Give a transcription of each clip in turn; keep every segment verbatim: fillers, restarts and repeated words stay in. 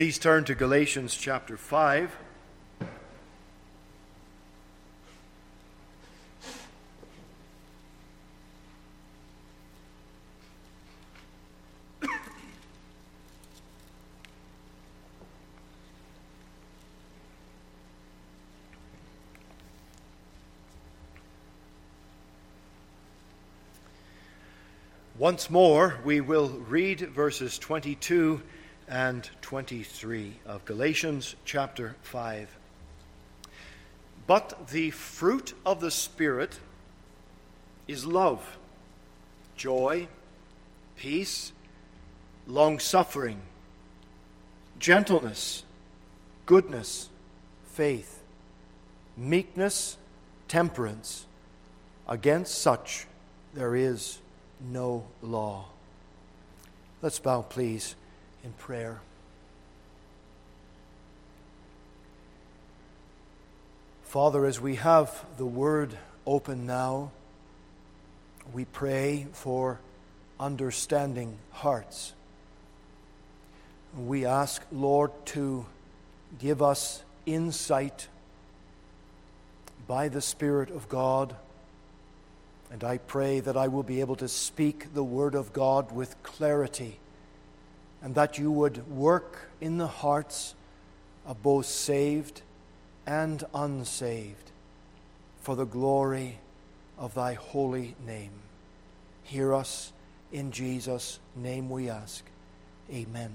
Please turn to Galatians chapter five. Once more, we will read verses twenty-two and twenty-three of Galatians chapter five. But the fruit of the Spirit is love, joy, peace, long-suffering, gentleness, goodness, faith, meekness, temperance. Against such there is no law. Let's bow, please, in prayer. Father, as we have the Word open now, we pray for understanding hearts. We ask, Lord, to give us insight by the Spirit of God. And I pray that I will be able to speak the Word of God with clarity, and that you would work in the hearts of both saved and unsaved for the glory of thy holy name. Hear us in Jesus' name we ask. Amen.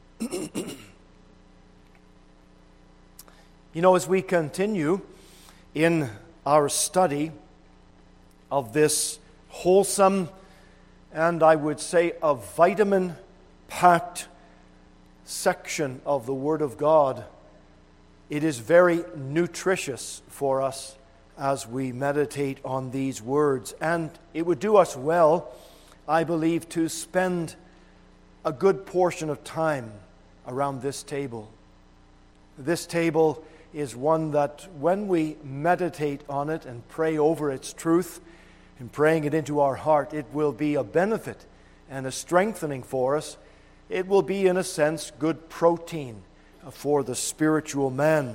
You know, as we continue in our study of this wholesome and I would say a vitamin-packed section of the Word of God, it is very nutritious for us as we meditate on these words. And it would do us well, I believe, to spend a good portion of time around this table. This table is one that when we meditate on it and pray over its truth, and praying it into our heart, it will be a benefit and a strengthening for us. It will be, in a sense, good protein for the spiritual man.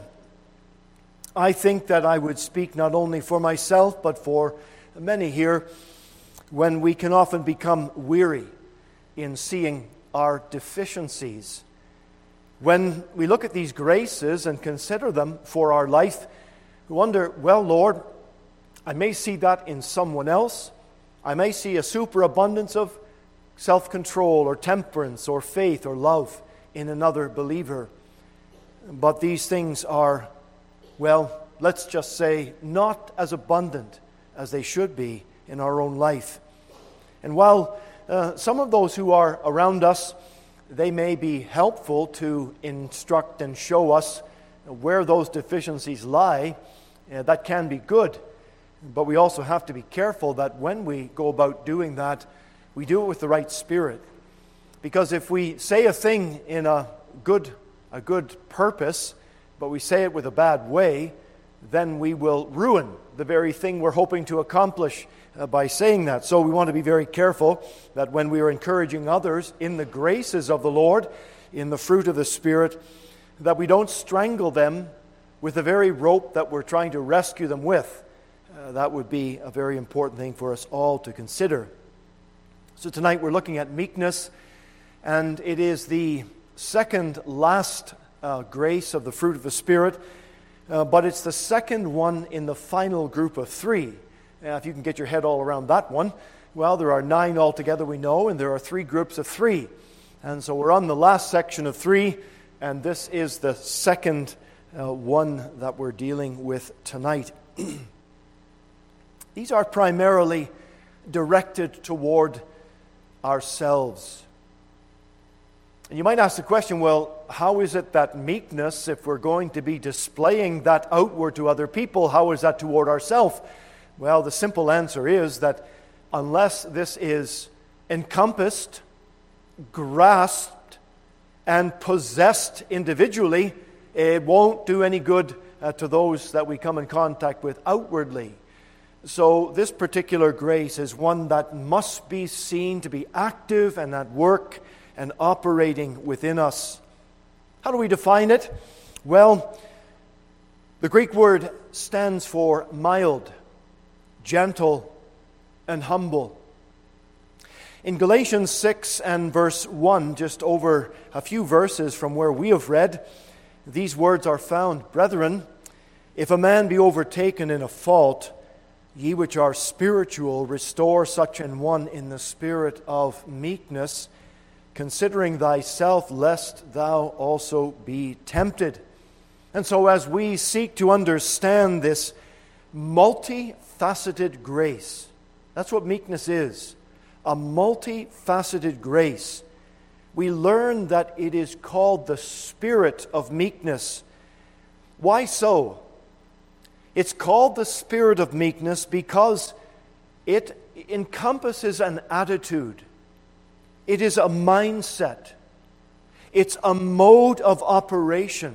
I think that I would speak not only for myself, but for many here, when we can often become weary in seeing our deficiencies. When we look at these graces and consider them for our life, we wonder, well, Lord, I may see that in someone else. I may see a superabundance of self-control or temperance or faith or love in another believer. But these things are, well, let's just say, not as abundant as they should be in our own life. And while uh, some of those who are around us, they may be helpful to instruct and show us where those deficiencies lie, uh, that can be good. But we also have to be careful that when we go about doing that, we do it with the right spirit. Because if we say a thing in a good, a good purpose, but we say it with a bad way, then we will ruin the very thing we're hoping to accomplish uh, by saying that. So we want to be very careful that when we are encouraging others in the graces of the Lord, in the fruit of the Spirit, that we don't strangle them with the very rope that we're trying to rescue them with. Uh, that would be a very important thing for us all to consider. So tonight we're looking at meekness, and it is the second last uh, grace of the fruit of the Spirit, uh, but it's the second one in the final group of three. Now, if you can get your head all around that one, well, there are nine altogether, we know, and there are three groups of three. And so we're on the last section of three, and this is the second uh, one that we're dealing with tonight. These are primarily directed toward ourselves. And you might ask the question, well, how is it that meekness, if we're going to be displaying that outward to other people, how is that toward ourselves? Well, the simple answer is that unless this is encompassed, grasped, and possessed individually, it won't do any good uh, to those that we come in contact with outwardly. So this particular grace is one that must be seen to be active and at work and operating within us. How do we define it? Well, the Greek word stands for mild, gentle, and humble. In Galatians six and verse one, just over a few verses from where we have read, these words are found. Brethren, if a man be overtaken in a fault, ye which are spiritual, restore such an one in the spirit of meekness, considering thyself, lest thou also be tempted. And so as we seek to understand this multifaceted grace, that's what meekness is, a multifaceted grace, we learn that it is called the spirit of meekness. Why so? It's called the spirit of meekness because it encompasses an attitude. It is a mindset. It's a mode of operation.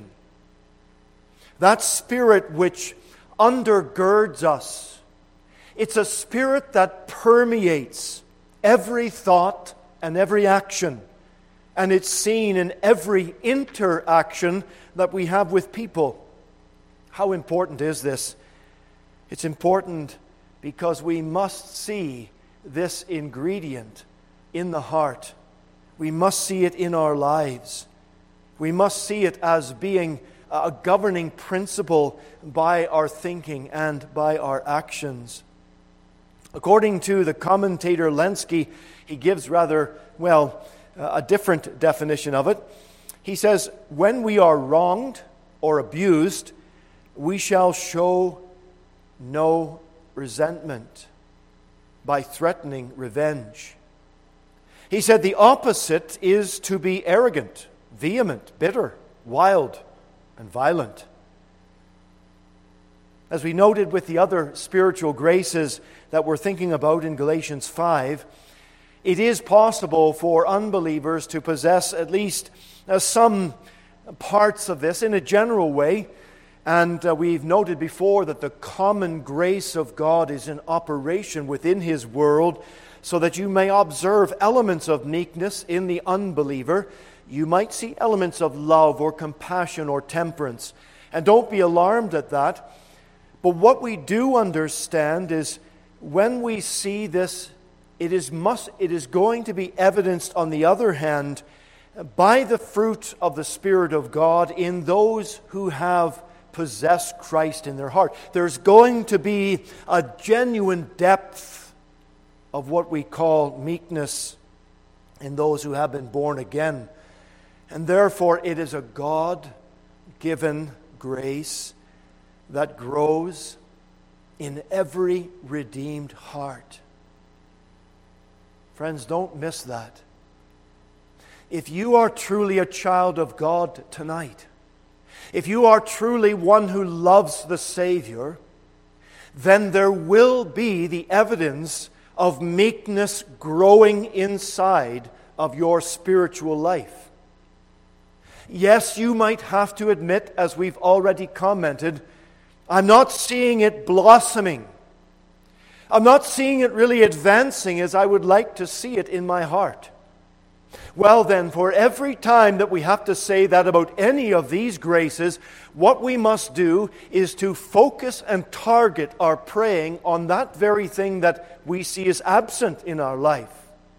That spirit which undergirds us. It's a spirit that permeates every thought and every action. And it's seen in every interaction that we have with people. How important is this? It's important because we must see this ingredient in the heart. We must see it in our lives. We must see it as being a governing principle by our thinking and by our actions. According to the commentator Lenski, he gives rather, well, a different definition of it. He says, when we are wronged or abused, we shall show no resentment by threatening revenge. He said the opposite is to be arrogant, vehement, bitter, wild, and violent. As we noted with the other spiritual graces that we're thinking about in Galatians five, it is possible for unbelievers to possess at least uh, some parts of this in a general way. And uh, we've noted before that the common grace of God is in operation within His world, so that you may observe elements of meekness in the unbeliever. You might see elements of love or compassion or temperance. And don't be alarmed at that. But what we do understand is when we see this, it is must it is going to be evidenced on the other hand by the fruit of the Spirit of God in those who have possessed Christ in their heart. There's going to be a genuine depth of what we call meekness in those who have been born again. And therefore it is a God-given grace that grows in every redeemed heart. Friends, don't miss that. If you are truly a child of God tonight, if you are truly one who loves the Savior, then there will be the evidence of meekness growing inside of your spiritual life. Yes, you might have to admit, as we've already commented, I'm not seeing it blossoming. I'm not seeing it really advancing as I would like to see it in my heart. Well then, for every time that we have to say that about any of these graces, what we must do is to focus and target our praying on that very thing that we see is absent in our life.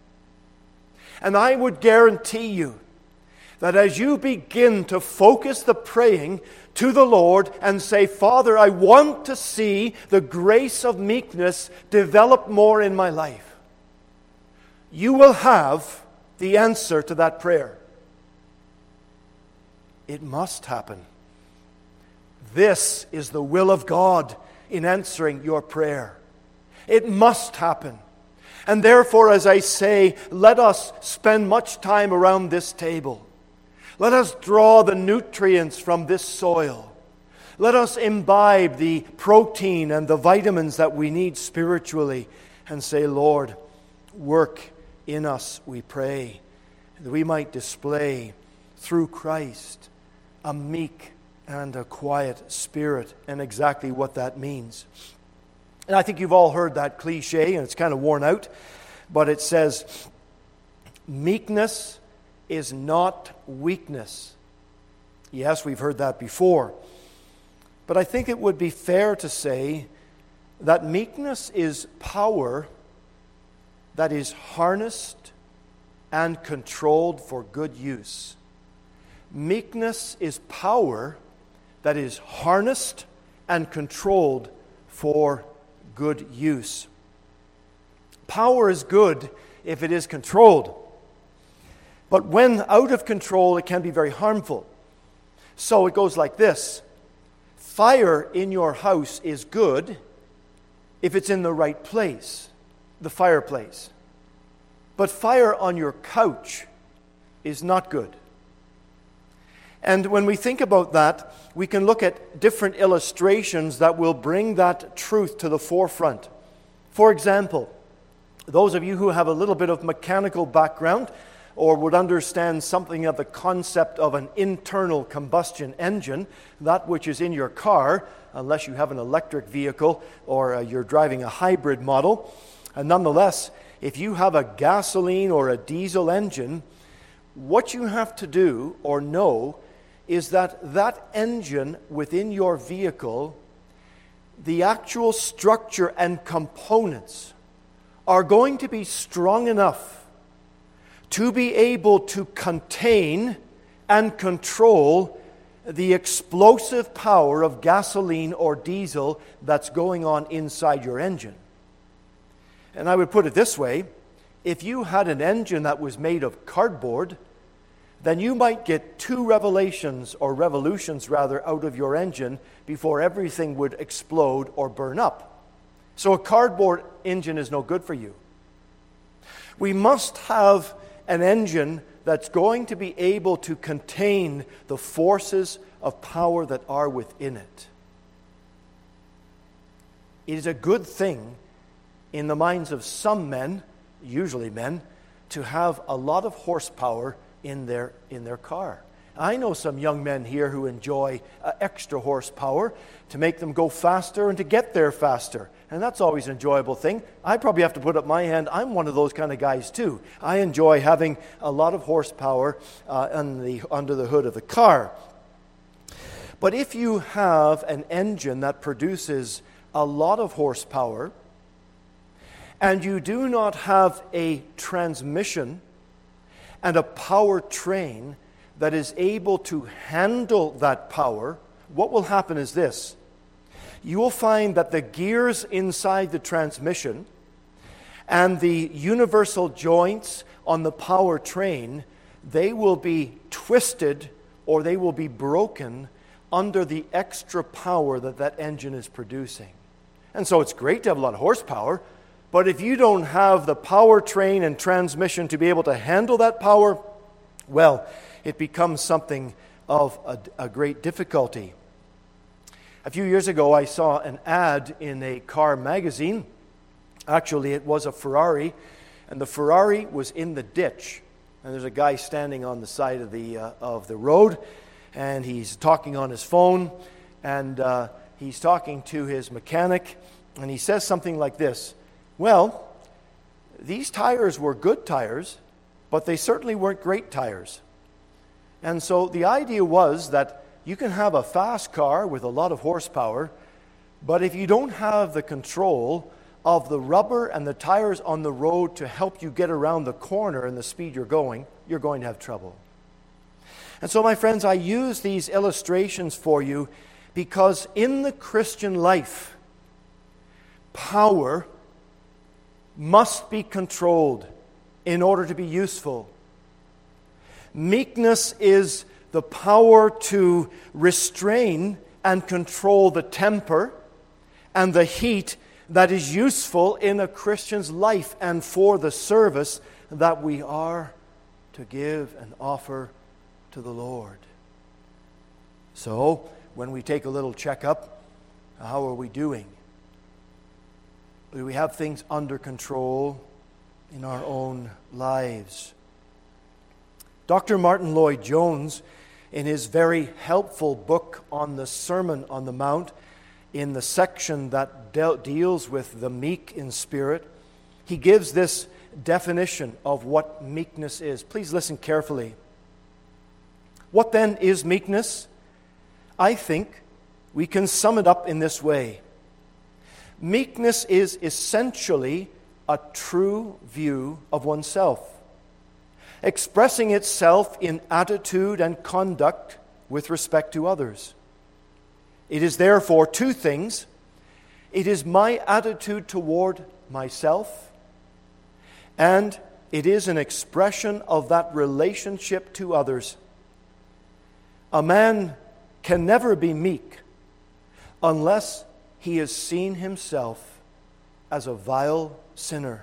And I would guarantee you that as you begin to focus the praying to the Lord and say, Father, I want to see the grace of meekness develop more in my life, you will have the answer to that prayer. It must happen. This is the will of God in answering your prayer. It must happen. And therefore, as I say, let us spend much time around this table. Let us draw the nutrients from this soil. Let us imbibe the protein and the vitamins that we need spiritually and say, Lord, work in us, we pray, that we might display through Christ a meek and a quiet spirit, and exactly what that means. And I think you've all heard that cliche, and it's kind of worn out, but it says, meekness is not weakness. Yes, we've heard that before. But I think it would be fair to say that meekness is power that is harnessed and controlled for good use. Meekness is power that is harnessed and controlled for good use. Power is good if it is controlled. But when out of control, it can be very harmful. So it goes like this. Fire in your house is good if it's in the right place, the fireplace. But fire on your couch is not good. And when we think about that, we can look at different illustrations that will bring that truth to the forefront. For example, those of you who have a little bit of mechanical background or would understand something of the concept of an internal combustion engine, that which is in your car, unless you have an electric vehicle or uh, you're driving a hybrid model. And nonetheless, if you have a gasoline or a diesel engine, what you have to do or know is that that engine within your vehicle, the actual structure and components are going to be strong enough to be able to contain and control the explosive power of gasoline or diesel that's going on inside your engine. And I would put it this way, if you had an engine that was made of cardboard, then you might get two revelations, or revolutions rather, out of your engine before everything would explode or burn up. So a cardboard engine is no good for you. We must have an engine that's going to be able to contain the forces of power that are within it. It is a good thing in the minds of some men, usually men, to have a lot of horsepower in their in their car. I know some young men here who enjoy uh, extra horsepower to make them go faster and to get there faster. And that's always an enjoyable thing. I probably have to put up my hand. I'm one of those kind of guys too. I enjoy having a lot of horsepower uh, on the, under the hood of the car. But if you have an engine that produces a lot of horsepower and you do not have a transmission and a powertrain that is able to handle that power, what will happen is this. You will find that the gears inside the transmission and the universal joints on the powertrain, they will be twisted or they will be broken under the extra power that that engine is producing. And so it's great to have a lot of horsepower, but if you don't have the powertrain and transmission to be able to handle that power, well, it becomes something of a, a great difficulty. A few years ago, I saw an ad in a car magazine. Actually, it was a Ferrari, and the Ferrari was in the ditch. And there's a guy standing on the side of the uh, of the road, and he's talking on his phone, and uh, he's talking to his mechanic, and he says something like this: well, these tires were good tires, but they certainly weren't great tires. And so the idea was that you can have a fast car with a lot of horsepower, but if you don't have the control of the rubber and the tires on the road to help you get around the corner and the speed you're going, you're going to have trouble. And so, my friends, I use these illustrations for you because in the Christian life, power must be controlled in order to be useful. Meekness is the power to restrain and control the temper and the heat that is useful in a Christian's life and for the service that we are to give and offer to the Lord. So, when we take a little checkup, how are we doing? Do we have things under control in our own lives? Doctor Martin Lloyd-Jones, in his very helpful book on the Sermon on the Mount, in the section that de- deals with the meek in spirit, he gives this definition of what meekness is. Please listen carefully. What then is meekness? I think we can sum it up in this way. Meekness is essentially a true view of oneself, expressing itself in attitude and conduct with respect to others. It is therefore two things. It is my attitude toward myself, and it is an expression of that relationship to others. A man can never be meek unless he has seen himself as a vile sinner.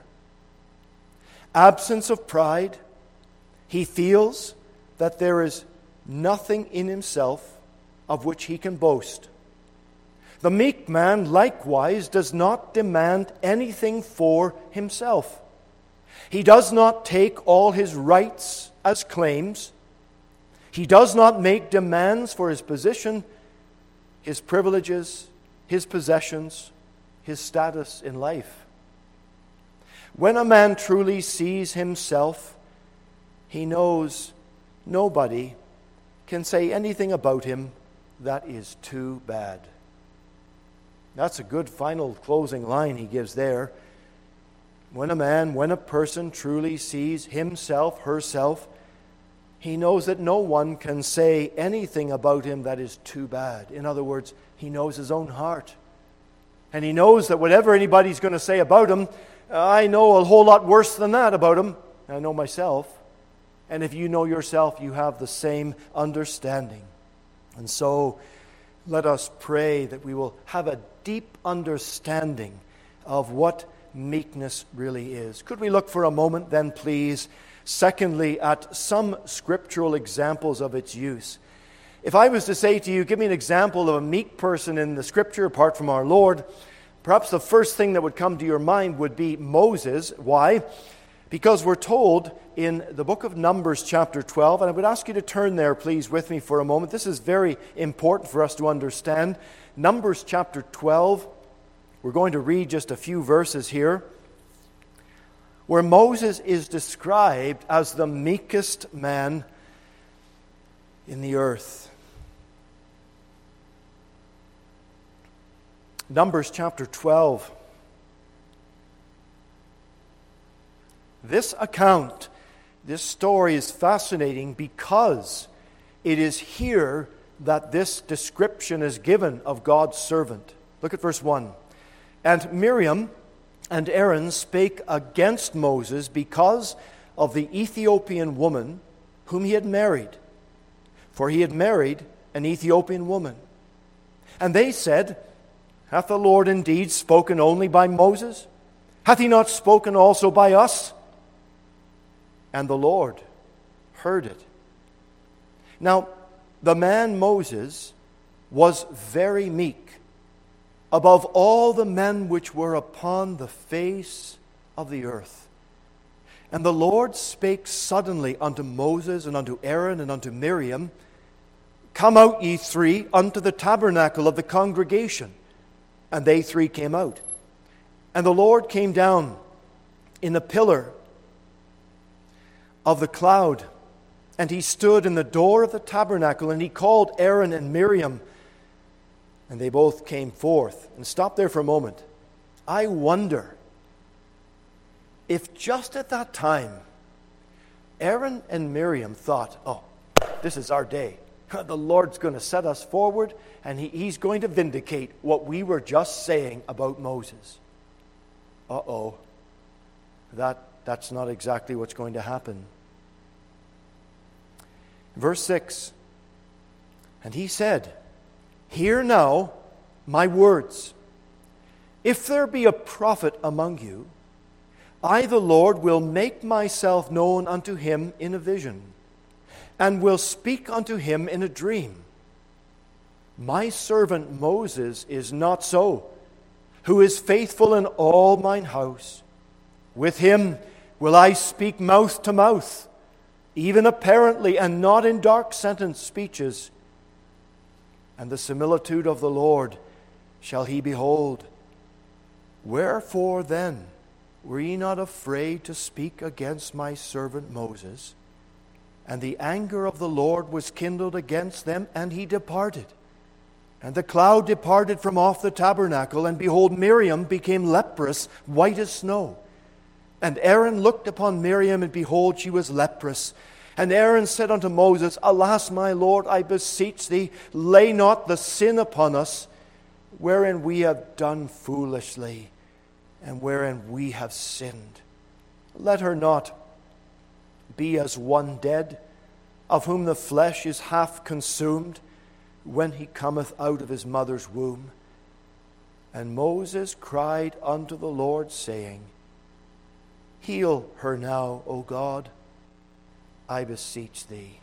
Absence of pride, he feels that there is nothing in himself of which he can boast. The meek man likewise does not demand anything for himself. He does not take all his rights as claims. He does not make demands for his position, his privileges, his possessions, his status in life. When a man truly sees himself, he knows nobody can say anything about him that is too bad. That's a good final closing line he gives there. When a man, when a person truly sees himself, herself, he knows that no one can say anything about him that is too bad. In other words, he knows his own heart. And he knows that whatever anybody's going to say about him, I know a whole lot worse than that about him. I know myself. And if you know yourself, you have the same understanding. And so, let us pray that we will have a deep understanding of what meekness really is. Could we look for a moment then, please, secondly, at some scriptural examples of its use? If I was to say to you, give me an example of a meek person in the Scripture apart from our Lord, perhaps the first thing that would come to your mind would be Moses. Why? Because we're told in the book of Numbers chapter twelve, and I would ask you to turn there, please, with me for a moment. This is very important for us to understand. Numbers chapter twelve, we're going to read just a few verses here, where Moses is described as the meekest man in the earth. Numbers chapter twelve. This account, this story is fascinating because it is here that this description is given of God's servant. Look at verse one. And Miriam and Aaron spake against Moses because of the Ethiopian woman whom he had married. For he had married an Ethiopian woman. And they said, Hath the Lord indeed spoken only by Moses? Hath he not spoken also by us? And the Lord heard it. Now, the man Moses was very meek, above all the men which were upon the face of the earth. And the Lord spake suddenly unto Moses and unto Aaron and unto Miriam, Come out, ye three, unto the tabernacle of the congregation. And they three came out. And the Lord came down in the pillar of the cloud, and he stood in the door of the tabernacle, and he called Aaron and Miriam, and they both came forth. And stop there for a moment. I wonder if just at that time, Aaron and Miriam thought, oh, this is our day. The Lord's going to set us forward, and he, he's going to vindicate what we were just saying about Moses. Uh-oh. That, that's not exactly what's going to happen. Verse six, And he said, Hear now my words. If there be a prophet among you, I, the Lord, will make myself known unto him in a vision, and will speak unto him in a dream. My servant Moses is not so, who is faithful in all mine house. With him will I speak mouth to mouth, even apparently, and not in dark sentence speeches. And the similitude of the Lord shall he behold. Wherefore then were ye not afraid to speak against my servant Moses? And the anger of the Lord was kindled against them, and he departed. And the cloud departed from off the tabernacle, and behold, Miriam became leprous, white as snow. And Aaron looked upon Miriam, and behold, she was leprous. And Aaron said unto Moses, Alas, my Lord, I beseech thee, lay not the sin upon us, wherein we have done foolishly, and wherein we have sinned. Let her not be as one dead, of whom the flesh is half consumed, when he cometh out of his mother's womb. And Moses cried unto the Lord, saying, Heal her now, O God, I beseech thee.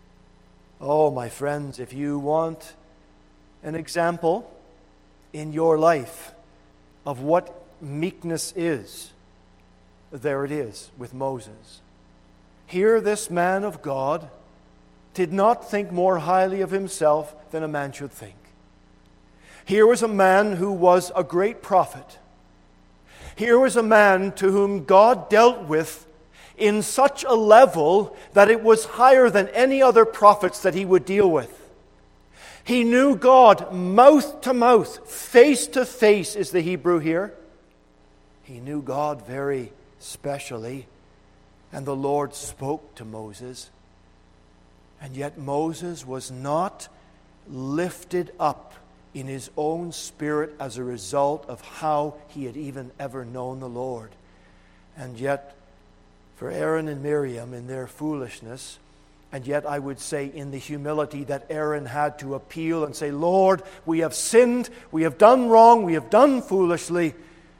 Oh, my friends, if you want an example in your life of what meekness is, there it is with Moses. Here this man of God did not think more highly of himself than a man should think. Here was a man who was a great prophet. Here was a man to whom God dealt with in such a level that it was higher than any other prophets that he would deal with. He knew God mouth to mouth, face to face is the Hebrew here. He knew God very specially, and the Lord spoke to Moses. And yet Moses was not lifted up in his own spirit as a result of how he had even ever known the Lord. And yet, for Aaron and Miriam in their foolishness, and yet I would say in the humility that Aaron had to appeal and say, Lord, we have sinned, we have done wrong, we have done foolishly.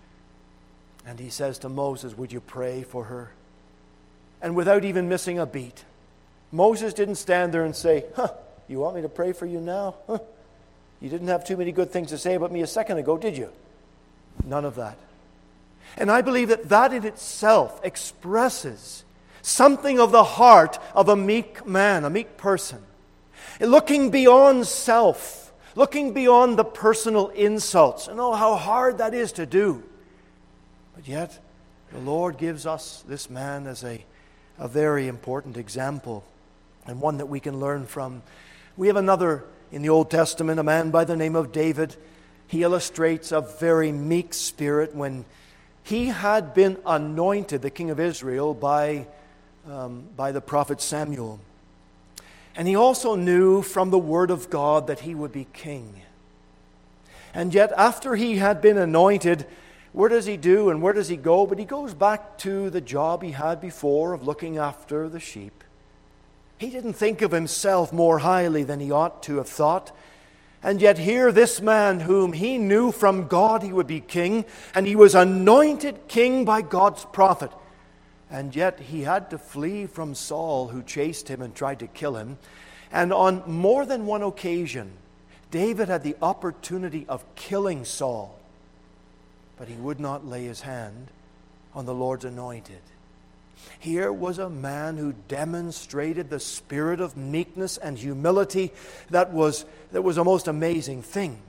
And he says to Moses, would you pray for her? And without even missing a beat, Moses didn't stand there and say, huh, you want me to pray for you now? Huh? You didn't have too many good things to say about me a second ago, did you? None of that. And I believe that that in itself expresses something of the heart of a meek man, a meek person. Looking beyond self, looking beyond the personal insults. And oh, how hard that is to do. But yet, the Lord gives us this man as a, a very important example and one that we can learn from. We have another in the Old Testament, a man by the name of David. He illustrates a very meek spirit when he had been anointed, the king of Israel, by, um, by the prophet Samuel. And he also knew from the word of God that he would be king. And yet after he had been anointed, where does he do and where does he go? But he goes back to the job he had before of looking after the sheep. He didn't think of himself more highly than he ought to have thought. And yet here this man whom he knew from God he would be king, and he was anointed king by God's prophet. And yet he had to flee from Saul, who chased him and tried to kill him. And on more than one occasion, David had the opportunity of killing Saul. But he would not lay his hand on the Lord's anointed. Here was a man who demonstrated the spirit of meekness and humility that was, that was a most amazing thing.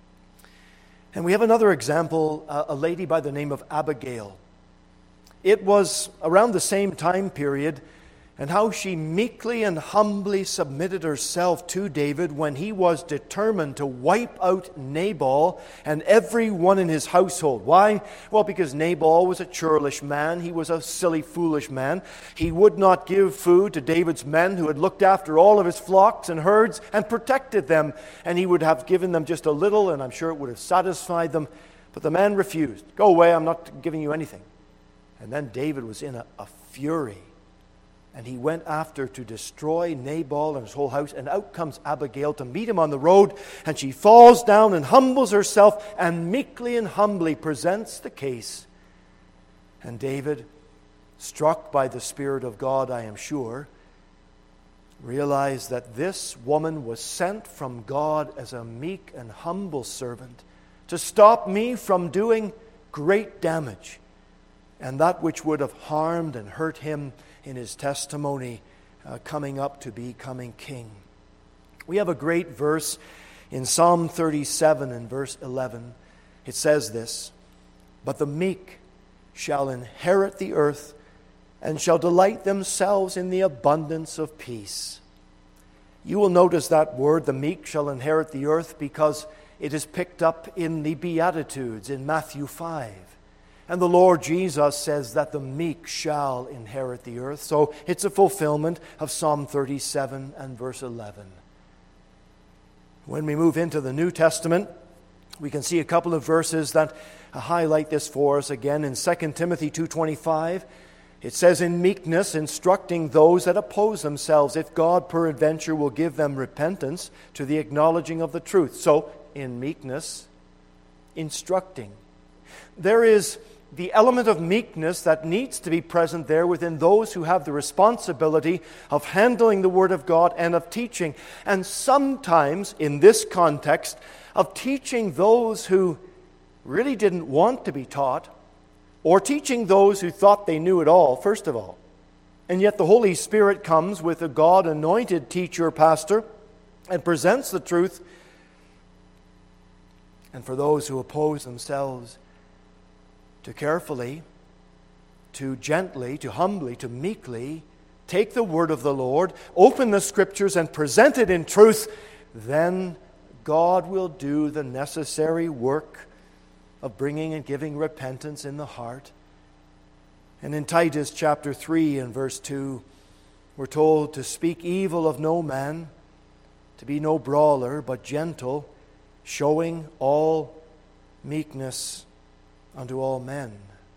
And we have another example, uh, a lady by the name of Abigail. It was around the same time period, and how she meekly and humbly submitted herself to David when he was determined to wipe out Nabal and everyone in his household. Why? Well, because Nabal was a churlish man. He was a silly, foolish man. He would not give food to David's men who had looked after all of his flocks and herds and protected them. And he would have given them just a little, and I'm sure it would have satisfied them. But the man refused. Go away, I'm not giving you anything. And then David was in a, a fury. And he went after to destroy Nabal and his whole house. And out comes Abigail to meet him on the road. And she falls down and humbles herself and meekly and humbly presents the case. And David, struck by the Spirit of God, I am sure, realized that this woman was sent from God as a meek and humble servant to stop me from doing great damage and that which would have harmed and hurt him in his testimony uh, coming up to becoming king. We have a great verse in Psalm thirty-seven and verse eleven. It says this, "But the meek shall inherit the earth and shall delight themselves in the abundance of peace. You will notice that word, the meek shall inherit the earth, because it is picked up in the Beatitudes in Matthew five. And the Lord Jesus says that the meek shall inherit the earth. So it's a fulfillment of Psalm thirty-seven and verse eleven. When we move into the New Testament, we can see a couple of verses that highlight this for us. Again, in Second Timothy two twenty-five, it says, in meekness, instructing those that oppose themselves, if God peradventure will give them repentance to the acknowledging of the truth. So, in meekness, instructing. There is the element of meekness that needs to be present there within those who have the responsibility of handling the Word of God and of teaching. And sometimes, in this context, of teaching those who really didn't want to be taught, or teaching those who thought they knew it all, first of all. And yet the Holy Spirit comes with a God-anointed teacher, pastor, and presents the truth. And for those who oppose themselves, to carefully, to gently, to humbly, to meekly take the word of the Lord, open the Scriptures, and present it in truth, then God will do the necessary work of bringing and giving repentance in the heart. And in Titus chapter three and verse two, we're told to speak evil of no man, to be no brawler, but gentle, showing all meekness unto all men.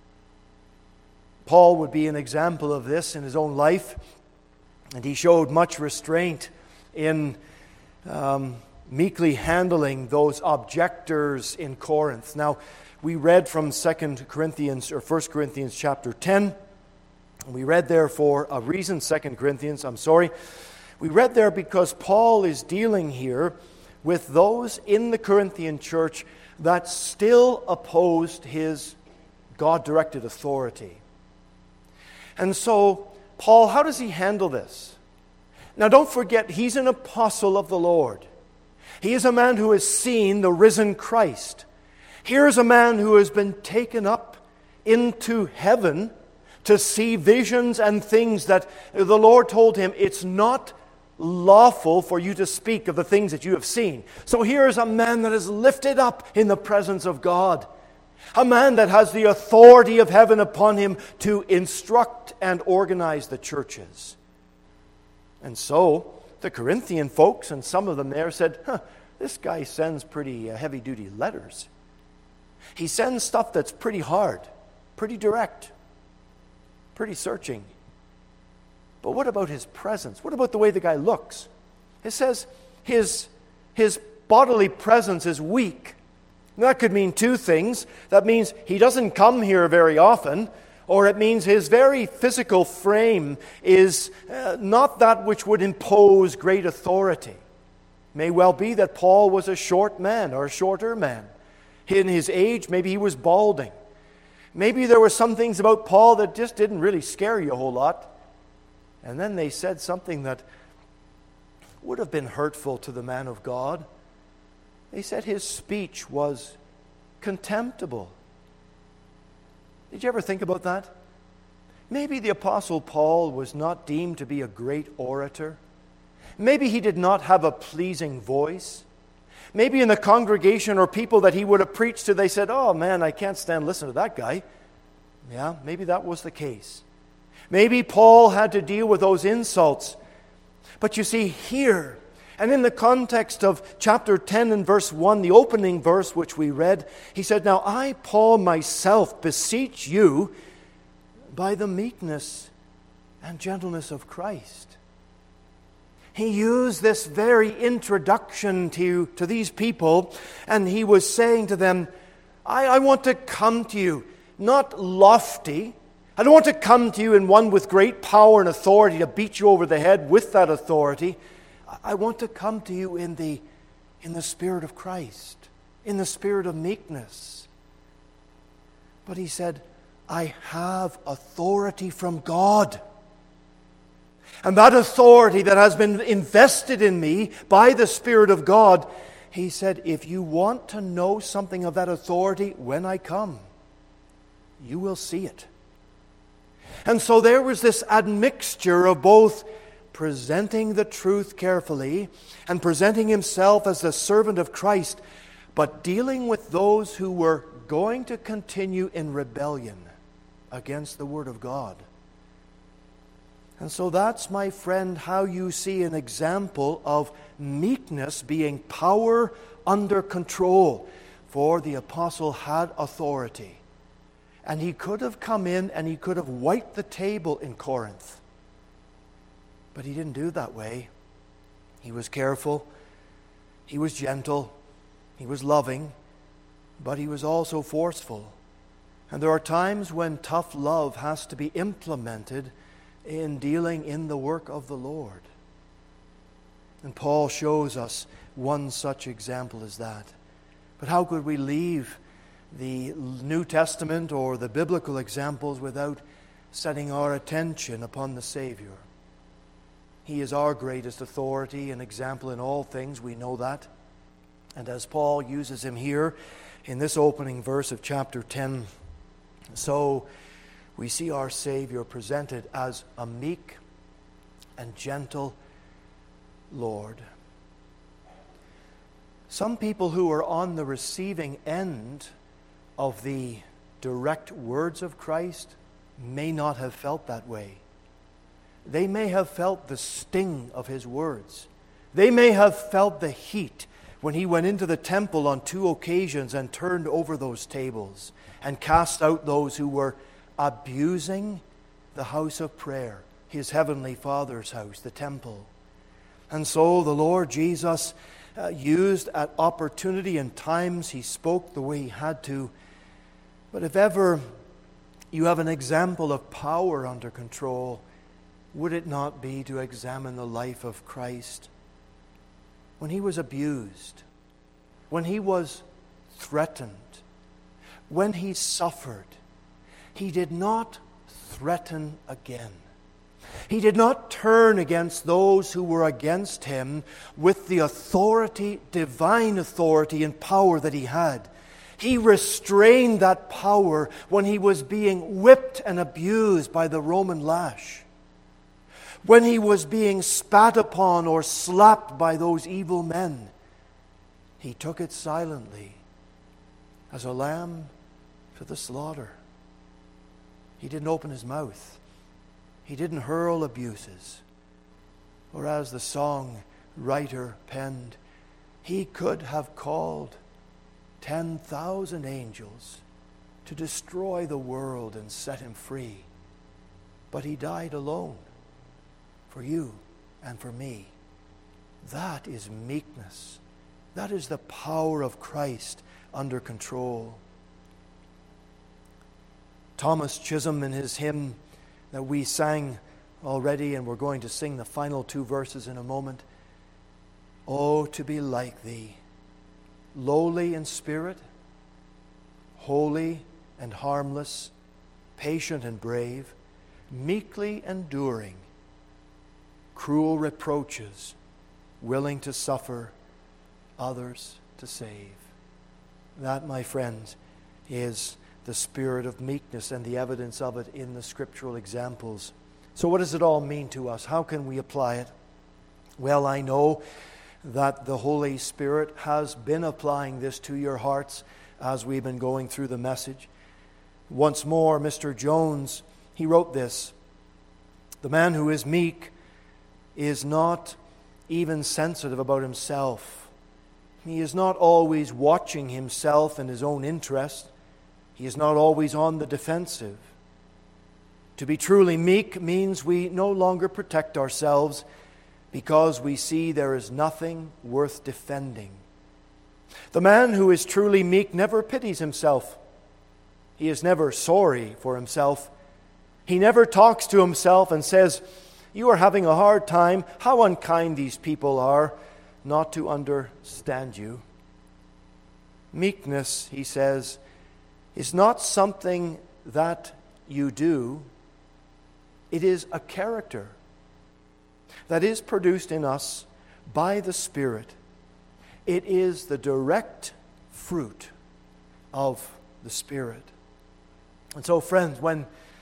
Paul would be an example of this in his own life, and he showed much restraint in um, meekly handling those objectors in Corinth. Now, we read from Second Corinthians or First Corinthians chapter ten. We read there for a reason, Second Corinthians, I'm sorry. We read there because Paul is dealing here with those in the Corinthian church that still opposed his God-directed authority. And so, Paul, how does he handle this? Now, don't forget, he's an apostle of the Lord. He is a man who has seen the risen Christ. Here is a man who has been taken up into heaven to see visions and things that the Lord told him, it's not lawful for you to speak of the things that you have seen. So here is a man that is lifted up in the presence of God. A man that has the authority of heaven upon him to instruct and organize the churches. And so the Corinthian folks, and some of them there said, huh, this guy sends pretty uh, heavy-duty letters. He sends stuff that's pretty hard, pretty direct, pretty searching. But what about his presence? What about the way the guy looks? It says his, his bodily presence is weak. And that could mean two things. That means he doesn't come here very often, or it means his very physical frame is uh, not that which would impose great authority. It may well be that Paul was a short man or a shorter man. In his age, maybe he was balding. Maybe there were some things about Paul that just didn't really scare you a whole lot. And then they said something that would have been hurtful to the man of God. They said his speech was contemptible. Did you ever think about that? Maybe the Apostle Paul was not deemed to be a great orator. Maybe he did not have a pleasing voice. Maybe in the congregation or people that he would have preached to, they said, oh man, I can't stand listening to that guy. Yeah, maybe that was the case. Maybe Paul had to deal with those insults. But you see, here, and in the context of chapter ten and verse one, the opening verse which we read, he said, now I, Paul, myself beseech you by the meekness and gentleness of Christ. He used this very introduction to, to these people, and he was saying to them, I, I want to come to you, not lofty. I don't want to come to you in one with great power and authority to beat you over the head with that authority. I want to come to you in the, in the Spirit of Christ, in the spirit of meekness. But he said, I have authority from God. And that authority that has been invested in me by the Spirit of God, he said, if you want to know something of that authority when I come, you will see it. And so there was this admixture of both presenting the truth carefully and presenting himself as the servant of Christ, but dealing with those who were going to continue in rebellion against the Word of God. And so that's, my friend, how you see an example of meekness being power under control. For the apostle had authority. And he could have come in and he could have wiped the table in Corinth. But he didn't do it that way. He was careful. He was gentle. He was loving. But he was also forceful. And there are times when tough love has to be implemented in dealing in the work of the Lord. And Paul shows us one such example as that. But how could we leave the New Testament or the biblical examples without setting our attention upon the Savior? He is our greatest authority and example in all things. We know that. And as Paul uses him here in this opening verse of chapter ten, so we see our Savior presented as a meek and gentle Lord. Some people who are on the receiving end of the direct words of Christ may not have felt that way. They may have felt the sting of his words. They may have felt the heat when he went into the temple on two occasions and turned over those tables and cast out those who were abusing the house of prayer, his heavenly Father's house, the temple. And so the Lord Jesus uh, used at opportunity and times, he spoke the way he had to. But if ever you have an example of power under control, would it not be to examine the life of Christ? When he was abused, when he was threatened, when he suffered, he did not threaten again. He did not turn against those who were against him with the authority, divine authority and power that he had. He restrained that power when he was being whipped and abused by the Roman lash. When he was being spat upon or slapped by those evil men, he took it silently as a lamb to the slaughter. He didn't open his mouth. He didn't hurl abuses. Or as the song writer penned, he could have called ten thousand angels to destroy the world and set him free. But he died alone for you and for me. That is meekness. That is the power of Christ under control. Thomas Chisholm, in his hymn that we sang already, and we're going to sing the final two verses in a moment. Oh, to be like thee, lowly in spirit, holy and harmless, patient and brave, meekly enduring cruel reproaches, willing to suffer, others to save. That, my friends, is the spirit of meekness and the evidence of it in the scriptural examples. So what does it all mean to us? How can we apply it? Well, I know that the Holy Spirit has been applying this to your hearts as we've been going through the message. Once more, Mister Jones, he wrote this: the man who is meek is not even sensitive about himself. He is not always watching himself and his own interest. He is not always on the defensive. To be truly meek means we no longer protect ourselves because we see there is nothing worth defending. The man who is truly meek never pities himself. He is never sorry for himself. He never talks to himself and says, "You are having a hard time. How unkind these people are not to understand you." Meekness, he says, is not something that you do. It is a character that is produced in us by the Spirit. It is the direct fruit of the Spirit. And so, friends, when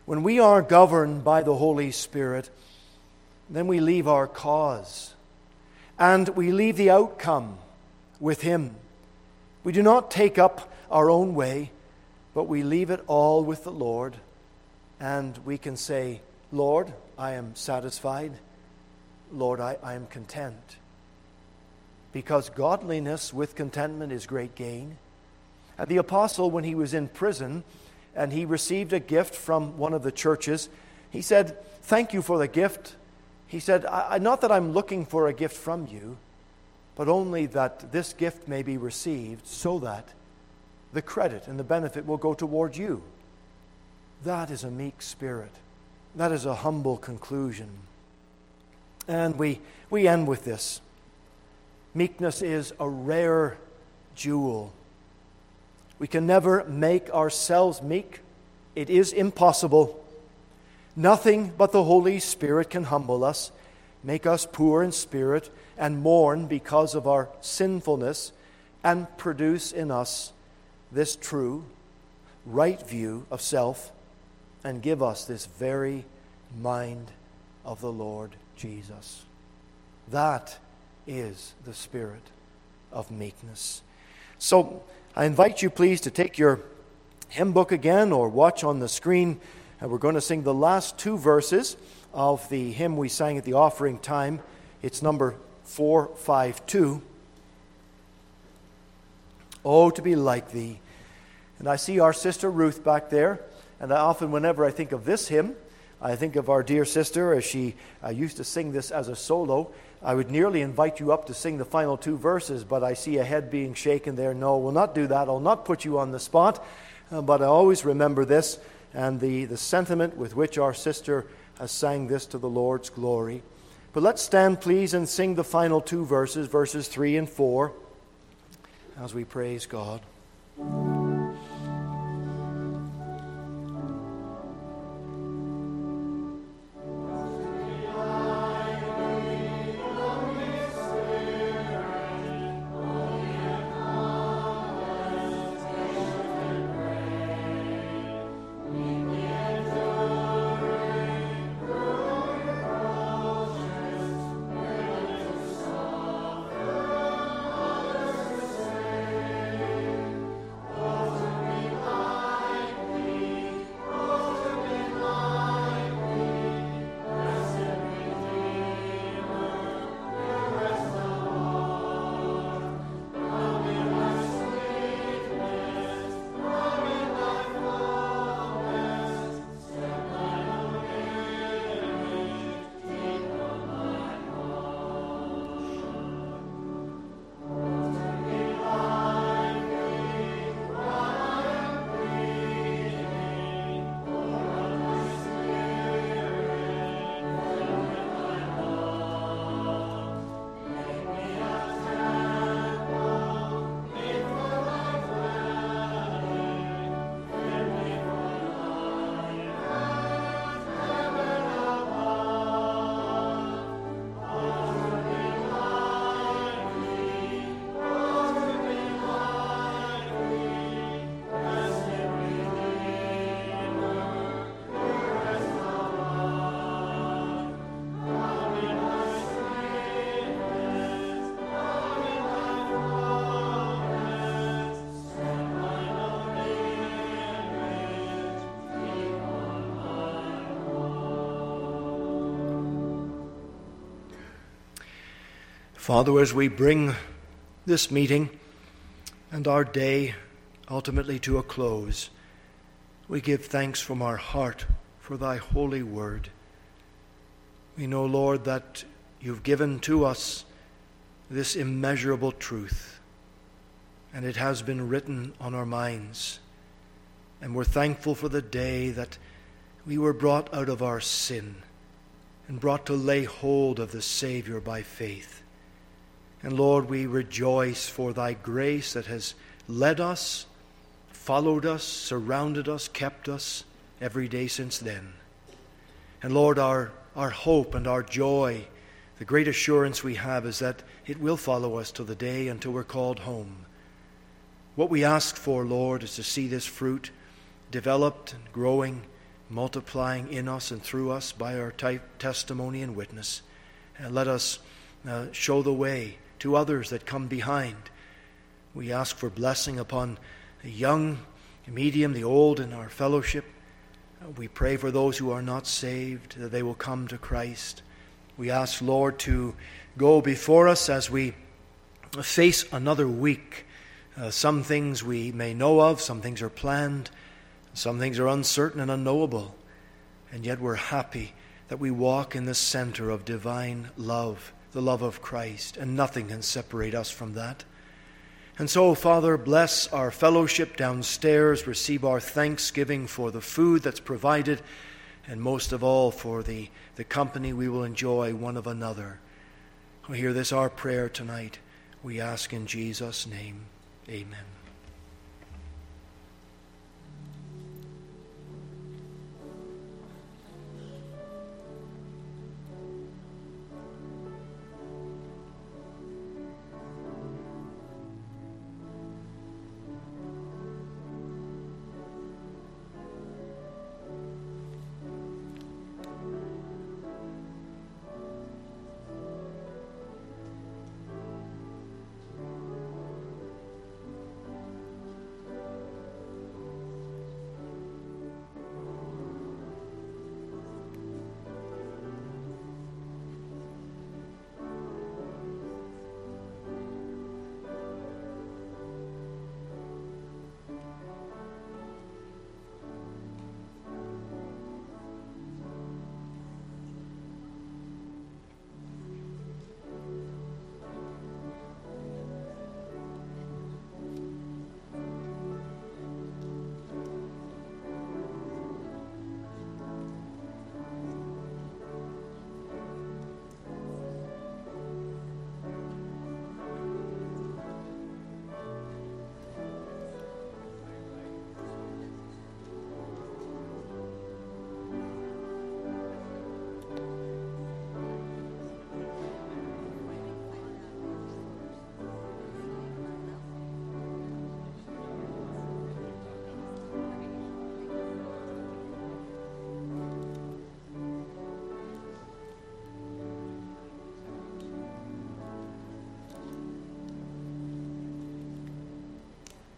when we are governed by the Holy Spirit, then we leave our cause and we leave the outcome with Him. We do not take up our own way, but we leave it all with the Lord, and we can say, Lord, I am satisfied. Lord, I, I am content. Because godliness with contentment is great gain. And the apostle, when he was in prison and he received a gift from one of the churches, he said, thank you for the gift. He said, I, not that I'm looking for a gift from you, but only that this gift may be received so that the credit and the benefit will go toward you. That is a meek spirit. That is a humble conclusion. And we, we end with this. Meekness is a rare jewel. We can never make ourselves meek. It is impossible. Nothing but the Holy Spirit can humble us, make us poor in spirit, and mourn because of our sinfulness, and produce in us this true, right view of self, and give us this very mind of the Lord Jesus. That is the spirit of meekness. So I invite you, please, to take your hymn book again or watch on the screen. And we're going to sing the last two verses of the hymn we sang at the offering time. It's number four five two. Oh, to be like Thee. And I see our sister Ruth back there. And I often, whenever I think of this hymn, I think of our dear sister as she uh, used to sing this as a solo. I would nearly invite you up to sing the final two verses, but I see a head being shaken there. No, we'll not do that. I'll not put you on the spot. Uh, but I always remember this and the, the sentiment with which our sister has sang this to the Lord's glory. But let's stand, please, and sing the final two verses, verses three and four, as we praise God. Father, as we bring this meeting and our day ultimately to a close, we give thanks from our heart for Thy holy word. We know, Lord, that You've given to us this immeasurable truth, and it has been written on our minds. And we're thankful for the day that we were brought out of our sin and brought to lay hold of the Savior by faith. And Lord, we rejoice for Thy grace that has led us, followed us, surrounded us, kept us every day since then. And Lord, our, our hope and our joy, the great assurance we have is that it will follow us till the day until we're called home. What we ask for, Lord, is to see this fruit developed and growing multiplying in us and through us by our type, testimony and witness. And let us uh, show the way to others that come behind. We ask for blessing upon the young, the medium, the old in our fellowship. We pray for those who are not saved, that they will come to Christ. We ask, Lord, to go before us as we face another week. Uh, some things we may know of, some things are planned, some things are uncertain and unknowable. And yet we're happy that we walk in the center of divine love, the love of Christ, and nothing can separate us from that. And so, Father, bless our fellowship downstairs, receive our thanksgiving for the food that's provided, and most of all for the, the company we will enjoy one of another. We hear this, our prayer tonight. We ask in Jesus' name. Amen.